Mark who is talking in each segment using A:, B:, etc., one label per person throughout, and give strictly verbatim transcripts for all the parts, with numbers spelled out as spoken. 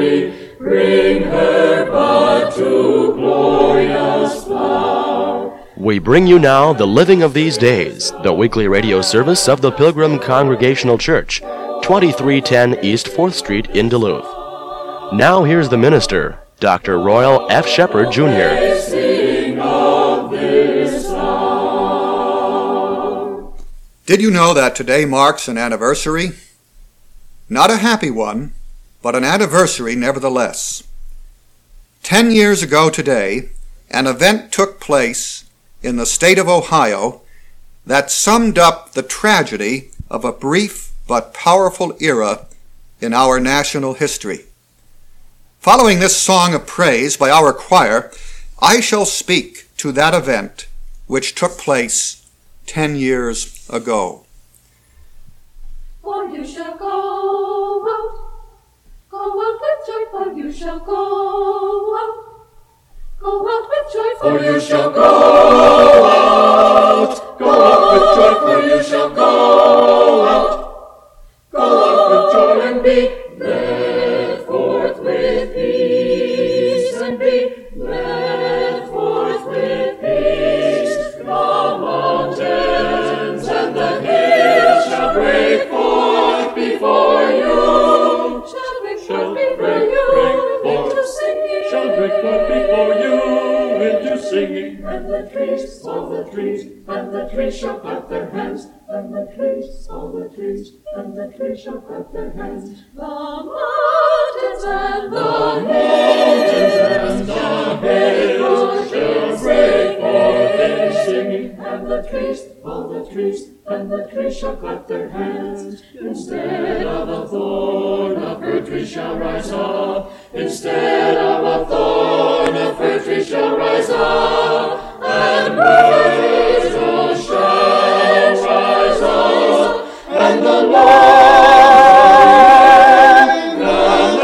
A: glory, bring her but to glorious flower.
B: We bring you now the Living of These Days, the weekly radio service of the Pilgrim Congregational Church, twenty-three ten East fourth Street in Duluth. Now here's the minister, Doctor Royal F. Shepherd, Junior
C: Did you know that today marks an anniversary? Not a happy one, but an anniversary nevertheless. Ten years ago today, an event took place in the state of Ohio that summed up the tragedy of a brief but powerful era in our national history. Following this song of praise by our choir, I shall speak to that event which took place ten years ago.
A: For you shall go out, go out with joy, for you shall go out, go out with joy, for you shall go out, go out with joy, for you shall go out, go out with joy and be led forth with peace, and be led forth with peace. The mountains and the hills shall break forth before you, shall break forth before you into singing, shall break forth before you into singing. And the trees, all the trees, and the trees shall clap their hands, and the trees, all the trees, and the trees shall clap their hands. The mountains and the mountains and the hills shall break forth in singing, and the trees, all the trees, and the trees shall clap their hands. Instead of a thorn, a fir tree shall rise up. Instead of a thorn, a fir tree shall rise up. And praise shall rise up. And the Lord, the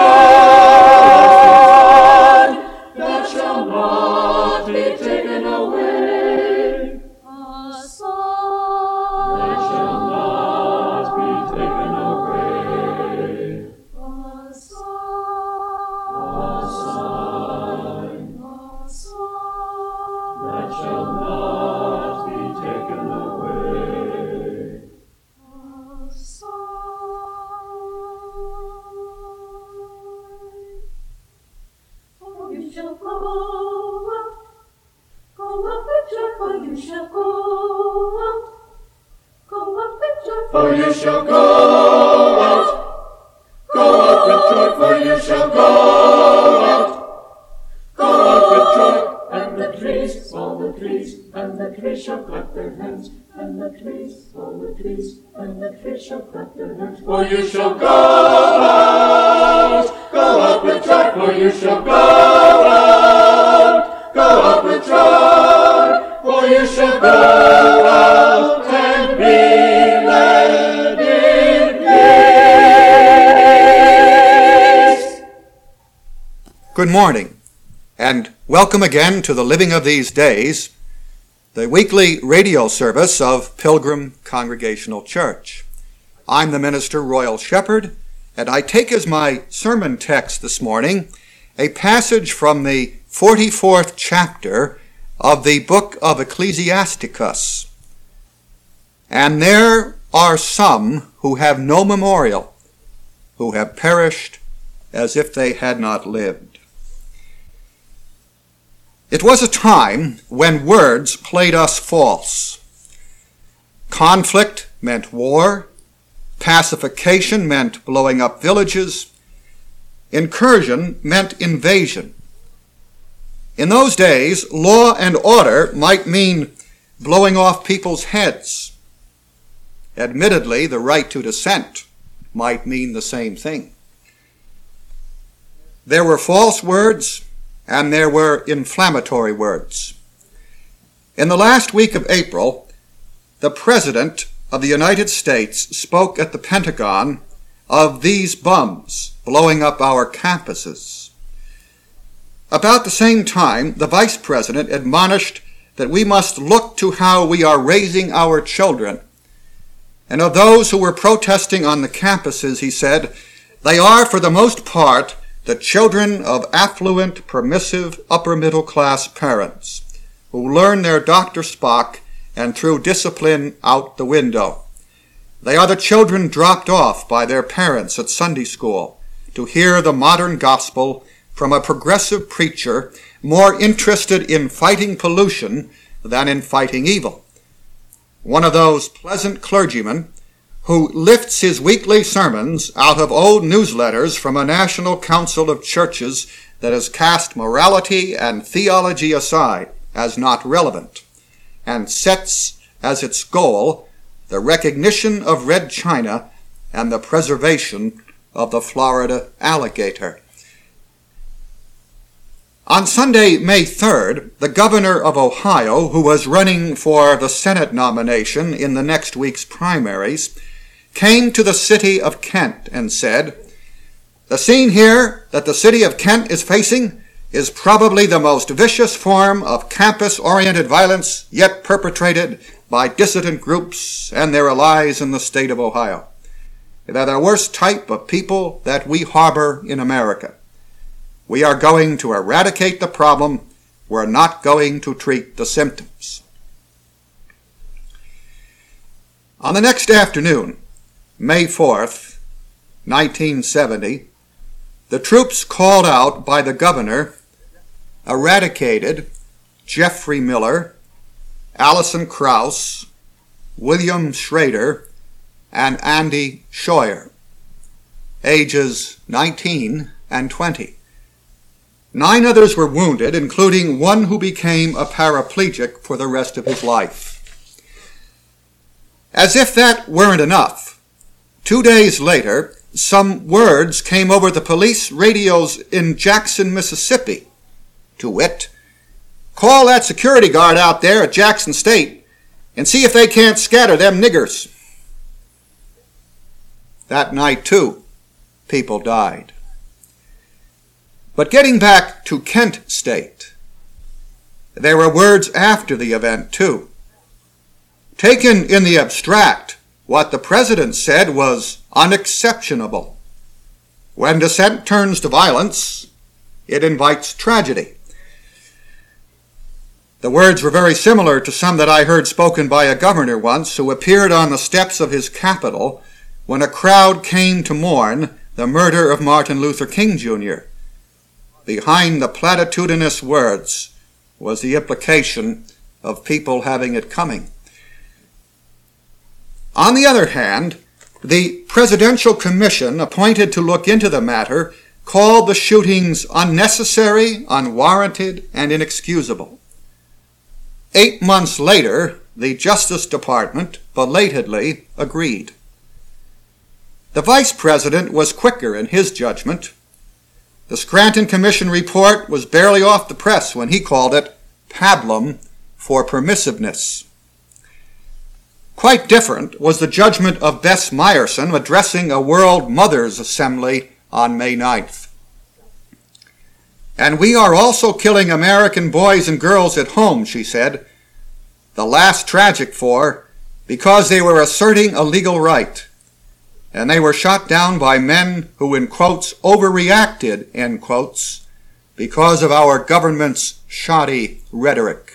A: Lord, that shall not be taken away. A song that shall not be taken away. A song, a sign, a song that shall not be taken away. A sign. For you shall go out, go out with joy, for you shall go out, go out with joy, for you shall go out, go out with joy, for you shall go out, go out with joy. And the trees, all the trees, and the trees shall clap their hands, and the trees, all the trees, and the trees shall clap their hands. For you shall go out, go out with joy, for you shall go out, go out with joy, for you shall go out and be led in peace.
C: Good morning, and welcome again to the Living of These Days, the weekly radio service of Pilgrim Congregational Church. I'm the minister, Royal Shepherd, and I take as my sermon text this morning a passage from the forty-fourth chapter of the book of Ecclesiasticus. And there are some who have no memorial, who have perished as if they had not lived. It was a time when words played us false. Conflict meant war. Pacification meant blowing up villages. Incursion meant invasion. In those days, law and order might mean blowing off people's heads. Admittedly, the right to dissent might mean the same thing. There were false words, and there were inflammatory words. In the last week of April, the President of the United States spoke at the Pentagon of these bums blowing up our campuses. About the same time, the Vice President admonished that we must look to how we are raising our children. And of those who were protesting on the campuses, he said, they are, for the most part, the children of affluent, permissive, upper-middle-class parents who learn their Doctor Spock and threw discipline out the window. They are the children dropped off by their parents at Sunday school to hear the modern gospel from a progressive preacher more interested in fighting pollution than in fighting evil. One of those pleasant clergymen who lifts his weekly sermons out of old newsletters from a national council of churches that has cast morality and theology aside as not relevant, and sets as its goal the recognition of Red China and the preservation of the Florida alligator. On Sunday, May third, the governor of Ohio, who was running for the Senate nomination in the next week's primaries, came to the city of Kent and said, "The scene here that the city of Kent is facing is probably the most vicious form of campus-oriented violence yet perpetrated by dissident groups and their allies in the state of Ohio. They're the worst type of people that we harbor in America. We are going to eradicate the problem. We're not going to treat the symptoms." On the next afternoon, May fourth, nineteen seventy, the troops called out by the governor eradicated Jeffrey Miller, Allison Krauss, William Schrader, and Andy Scheuer, ages nineteen and twenty. Nine others were wounded, including one who became a paraplegic for the rest of his life. As if that weren't enough, two days later, some words came over the police radios in Jackson, Mississippi. To wit, "Call that security guard out there at Jackson State and see if they can't scatter them niggers." That night, too, people died. But getting back to Kent State, there were words after the event, too. Taken in the abstract, what the president said was unexceptionable. When dissent turns to violence, it invites tragedy. The words were very similar to some that I heard spoken by a governor once who appeared on the steps of his capital when a crowd came to mourn the murder of Martin Luther King, Junior Behind the platitudinous words was the implication of people having it coming. On the other hand, the Presidential Commission appointed to look into the matter called the shootings unnecessary, unwarranted, and inexcusable. Eight months later, the Justice Department belatedly agreed. The Vice President was quicker in his judgment. The Scranton Commission report was barely off the press when he called it pablum for permissiveness. Quite different was the judgment of Bess Meyerson addressing a World Mothers Assembly on May ninth. "And we are also killing American boys and girls at home," she said. "The last tragic for, because they were asserting a legal right. And they were shot down by men who, in quotes, overreacted, end quotes, because of our government's shoddy rhetoric."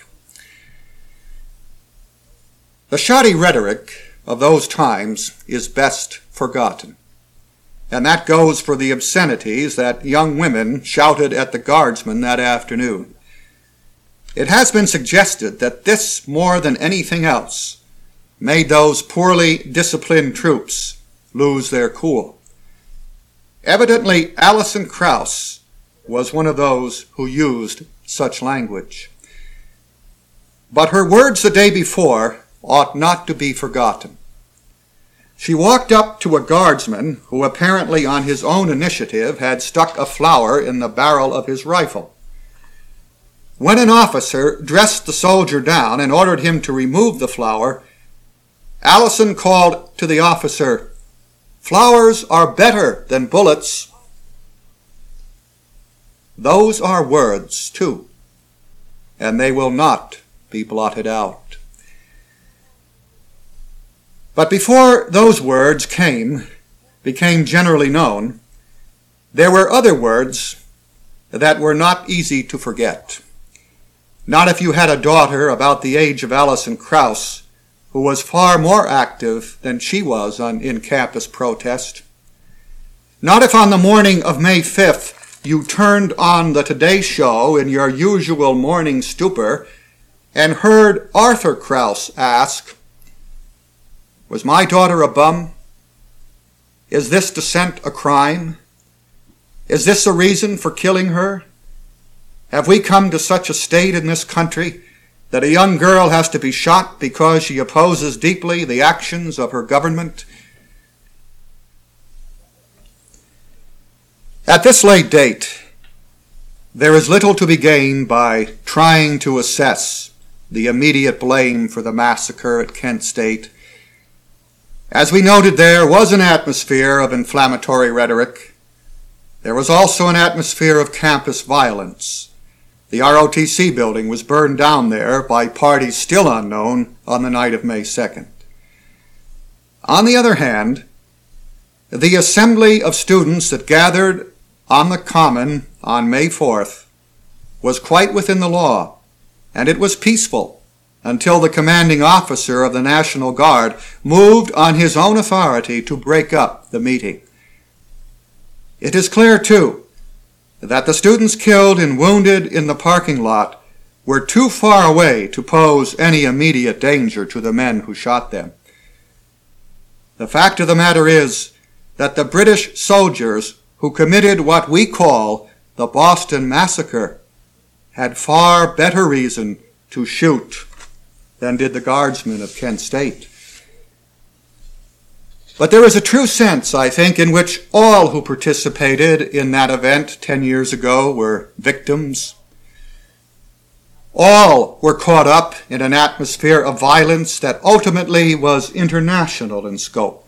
C: The shoddy rhetoric of those times is best forgotten. And that goes for the obscenities that young women shouted at the guardsmen that afternoon. It has been suggested that this, more than anything else, made those poorly disciplined troops lose their cool. Evidently, Allison Krauss was one of those who used such language. But her words the day before ought not to be forgotten. She walked up to a guardsman who apparently on his own initiative had stuck a flower in the barrel of his rifle. When an officer dressed the soldier down and ordered him to remove the flower, Allison called to the officer, "Flowers are better than bullets." Those are words, too, and they will not be blotted out. But before those words came, became generally known, there were other words that were not easy to forget. Not if you had a daughter about the age of Alison Krauss, who was far more active than she was on in-campus protest. Not if on the morning of May fifth you turned on the Today Show in your usual morning stupor and heard Arthur Krauss ask, "Was my daughter a bum? Is this dissent a crime? Is this a reason for killing her? Have we come to such a state in this country that a young girl has to be shot because she opposes deeply the actions of her government?" At this late date, there is little to be gained by trying to assess the immediate blame for the massacre at Kent State. As we noted, there was an atmosphere of inflammatory rhetoric. There was also an atmosphere of campus violence. The R O T C building was burned down there by parties still unknown on the night of May second. On the other hand, the assembly of students that gathered on the Common on May fourth was quite within the law, and it was peaceful until the commanding officer of the National Guard moved on his own authority to break up the meeting. It is clear, too, that the students killed and wounded in the parking lot were too far away to pose any immediate danger to the men who shot them. The fact of the matter is that the British soldiers who committed what we call the Boston Massacre had far better reason to shoot than did the guardsmen of Kent State. But there is a true sense, I think, in which all who participated in that event ten years ago were victims. All were caught up in an atmosphere of violence that ultimately was international in scope.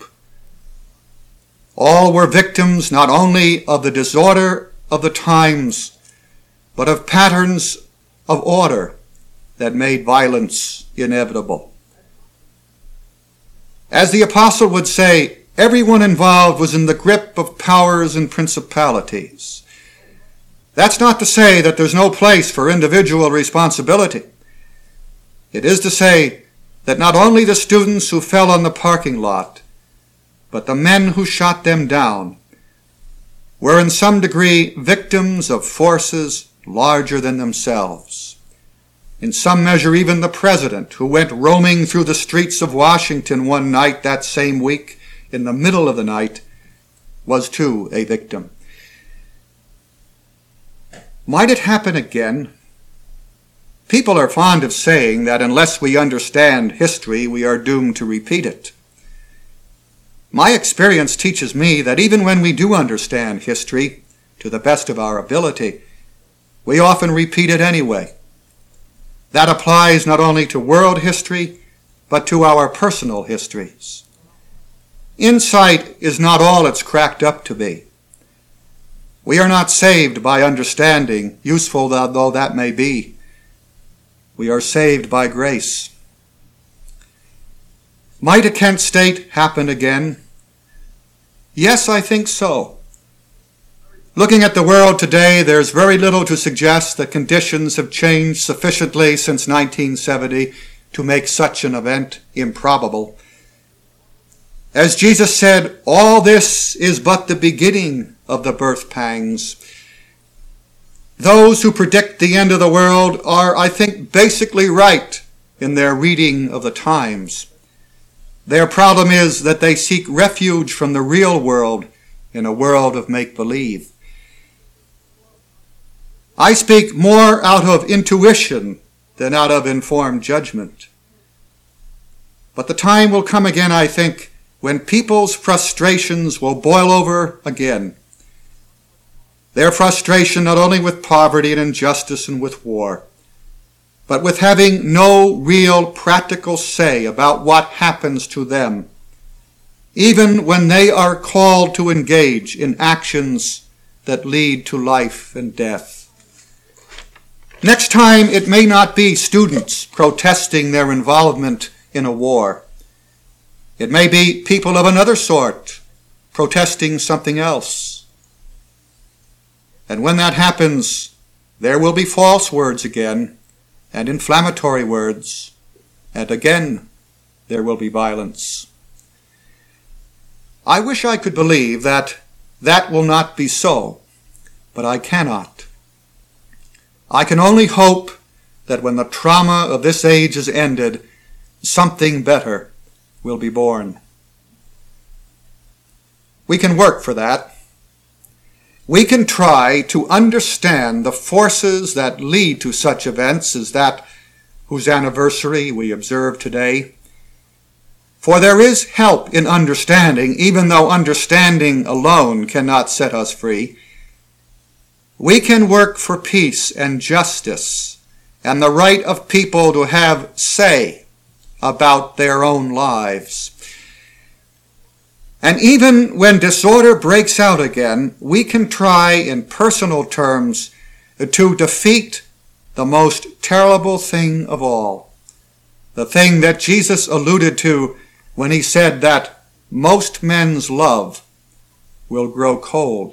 C: All were victims not only of the disorder of the times, but of patterns of order that made violence inevitable. As the apostle would say, everyone involved was in the grip of powers and principalities. That's not to say that there's no place for individual responsibility. It is to say that not only the students who fell on the parking lot, but the men who shot them down were in some degree victims of forces larger than themselves. In some measure, even the president, who went roaming through the streets of Washington one night that same week, in the middle of the night, was too a victim. Might it happen again? People are fond of saying that unless we understand history, we are doomed to repeat it. My experience teaches me that even when we do understand history, to the best of our ability, we often repeat it anyway. That applies not only to world history, but to our personal histories. Insight is not all it's cracked up to be. We are not saved by understanding, useful though that may be. We are saved by grace. Might a Kent State happen again? Yes, I think so. Looking at the world today, there's very little to suggest that conditions have changed sufficiently since nineteen seventy to make such an event improbable. As Jesus said, all this is but the beginning of the birth pangs. Those who predict the end of the world are, I think, basically right in their reading of the times. Their problem is that they seek refuge from the real world in a world of make-believe. I speak more out of intuition than out of informed judgment. But the time will come again, I think, when people's frustrations will boil over again. Their frustration not only with poverty and injustice and with war, but with having no real practical say about what happens to them, even when they are called to engage in actions that lead to life and death. Next time, it may not be students protesting their involvement in a war. It may be people of another sort protesting something else. And when that happens, there will be false words again, and inflammatory words, and again there will be violence. I wish I could believe that that will not be so, but I cannot. I can only hope that when the trauma of this age is ended, something better will be born. We can work for that. We can try to understand the forces that lead to such events as that whose anniversary we observe today. For there is help in understanding, even though understanding alone cannot set us free. We can work for peace and justice and the right of people to have say about their own lives. And even when disorder breaks out again, we can try in personal terms to defeat the most terrible thing of all, the thing that Jesus alluded to when he said that most men's love will grow cold.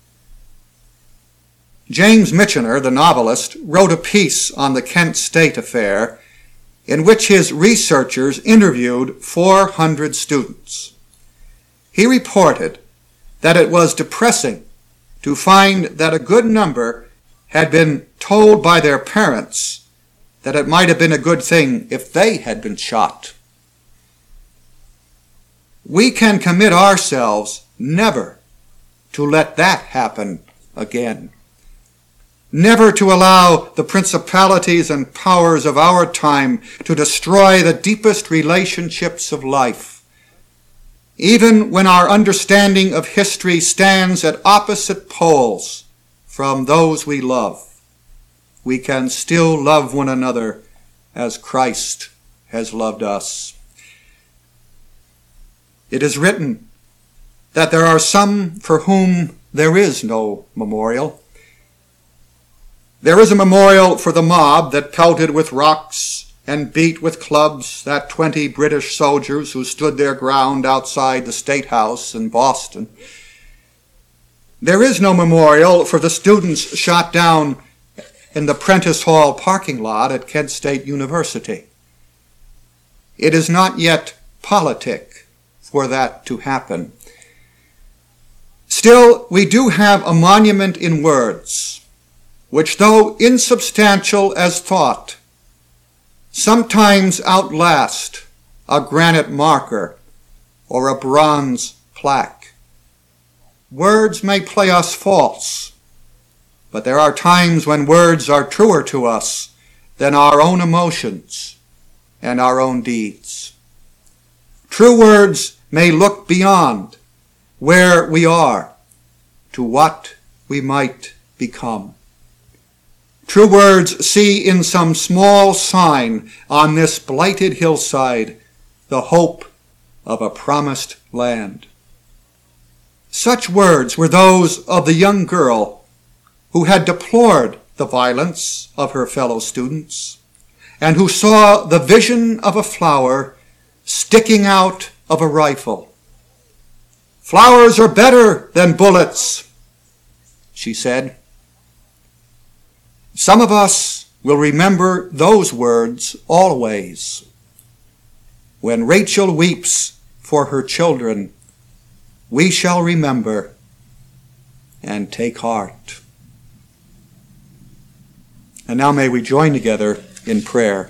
C: James Michener, the novelist, wrote a piece on the Kent State affair in which his researchers interviewed four hundred students. He reported that it was depressing to find that a good number had been told by their parents that it might have been a good thing if they had been shot. We can commit ourselves never to let that happen again. Never to allow the principalities and powers of our time to destroy the deepest relationships of life. Even when our understanding of history stands at opposite poles from those we love, we can still love one another as Christ has loved us. It is written that there are some for whom there is no memorial. There is a memorial for the mob that pelted with rocks and beat with clubs that twenty British soldiers who stood their ground outside the State House in Boston. There is no memorial for the students shot down in the Prentice Hall parking lot at Kent State University. It is not yet politic for that to happen. Still, we do have a monument in words, which, though insubstantial as thought, sometimes outlast a granite marker or a bronze plaque. Words may play us false, but there are times when words are truer to us than our own emotions and our own deeds. True words may look beyond where we are to what we might become. True words see in some small sign on this blighted hillside the hope of a promised land. Such words were those of the young girl who had deplored the violence of her fellow students and who saw the vision of a flower sticking out of a rifle. "Flowers are better than bullets," she said. Some of us will remember those words always. When Rachel weeps for her children, we shall remember and take heart. And now may we join together in prayer.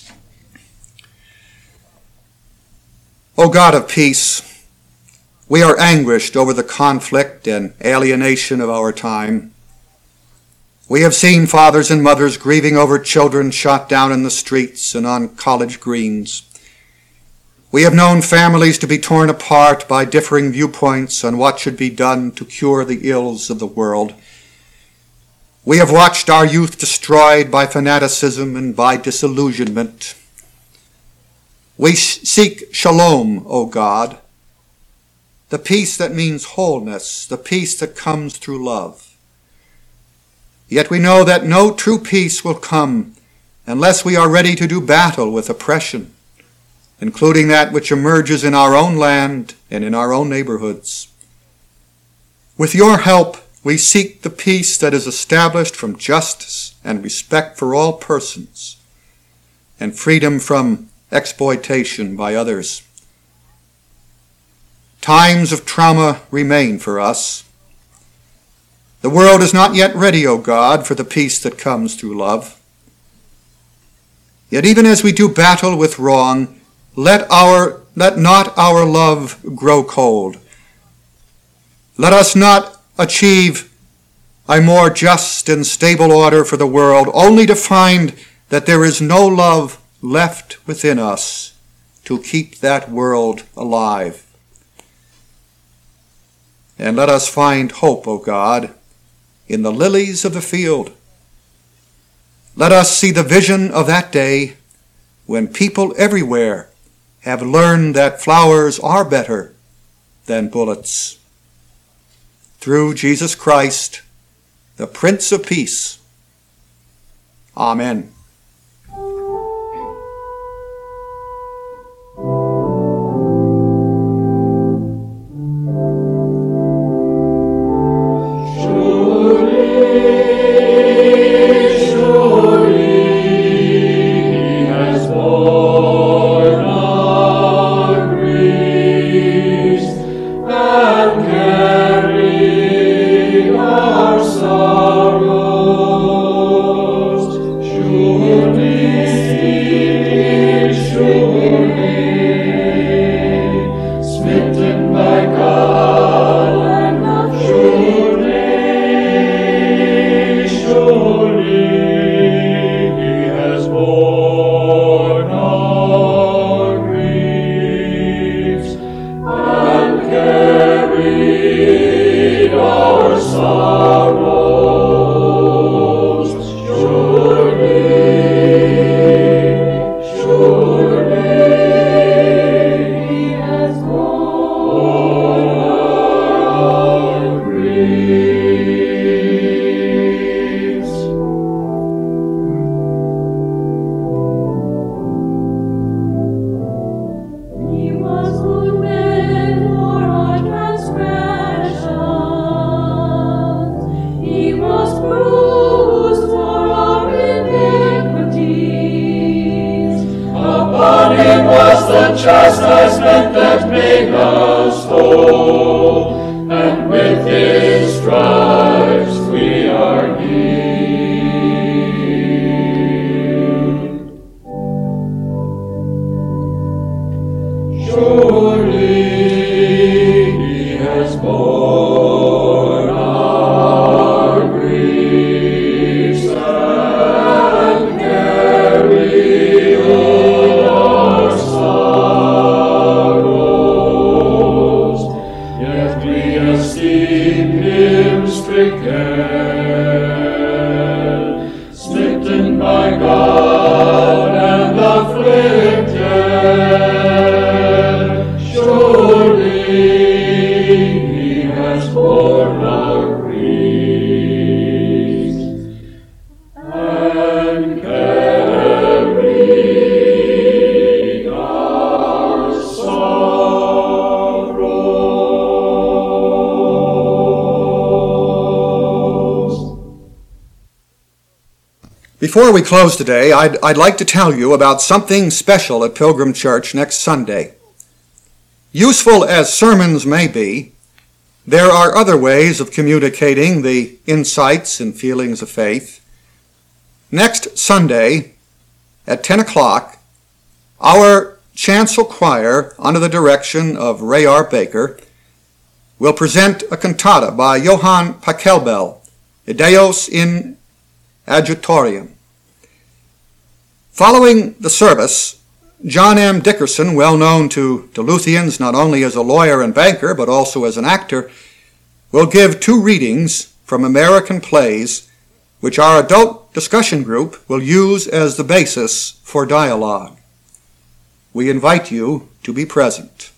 C: O God of peace, we are anguished over the conflict and alienation of our time. We have seen fathers and mothers grieving over children shot down in the streets and on college greens. We have known families to be torn apart by differing viewpoints on what should be done to cure the ills of the world. We have watched our youth destroyed by fanaticism and by disillusionment. We seek shalom, O God, the peace that means wholeness, the peace that comes through love. Yet we know that no true peace will come unless we are ready to do battle with oppression, including that which emerges in our own land and in our own neighborhoods. With your help, we seek the peace that is established from justice and respect for all persons, and freedom from exploitation by others. Times of trauma remain for us. The world is not yet ready, O God, for the peace that comes through love. Yet even as we do battle with wrong, let our let not our love grow cold. Let us not achieve a more just and stable order for the world, only to find that there is no love left within us to keep that world alive. And let us find hope, O God, in the lilies of the field. Let us see the vision of that day when people everywhere have learned that flowers are better than bullets. Through Jesus Christ, the Prince of Peace. Amen.
A: Chastisement that made us whole, and with his stripes we are healed. Surely he has borne our griefs and carried our sorrows, yet we esteem him stricken, smitten by God and afflicted. Surely he has borne our griefs and carried our sorrows.
C: Before we close today, I'd, I'd like to tell you about something special at Pilgrim Church next Sunday. Useful as sermons may be, there are other ways of communicating the insights and feelings of faith. Next Sunday at ten o'clock, our chancel choir, under the direction of Ray R. Baker, will present a cantata by Johann Pachelbel, Deus in Adjutorium. Following the service, John M. Dickerson, well known to Duluthians not only as a lawyer and banker but also as an actor, will give two readings from American plays which our adult discussion group will use as the basis for dialogue. We invite you to be present.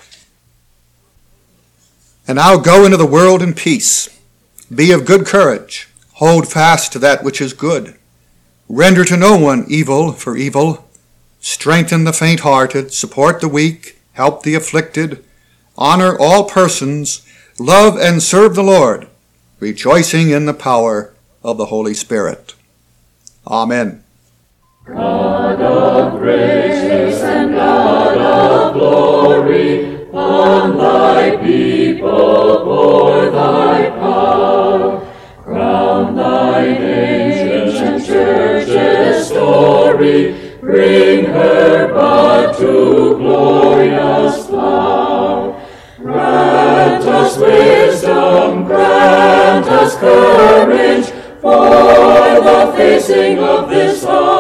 C: And now go into the world in peace. Be of good courage. Hold fast to that which is good. Render to no one evil for evil. Strengthen the faint-hearted, support the weak, help the afflicted, honor all persons, love and serve the Lord, rejoicing in the power of the Holy Spirit. Amen.
A: God of grace and God of glory, on thy people pour thy power. Crown thine ancient church's story, bring her bud to glorious flower. Grant us wisdom, grant us courage, for the facing of this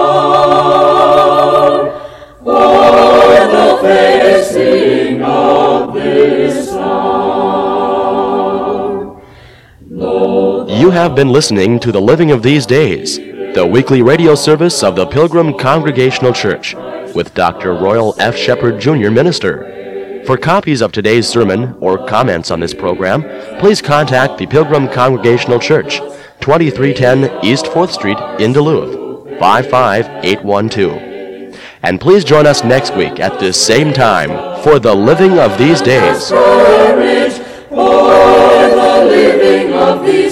A: hour, for the facing of this hour. Lord,
B: You have been listening to The Living of These Days, the weekly radio service of the Pilgrim Congregational Church, with Doctor Royal F. Shepherd, Junior Minister. For copies of today's sermon or comments on this program, please contact the Pilgrim Congregational Church, twenty-three ten East fourth Street in Duluth, five five eight one two. And please join us next week at this same time for The Living of These Days.
A: courage for the living of these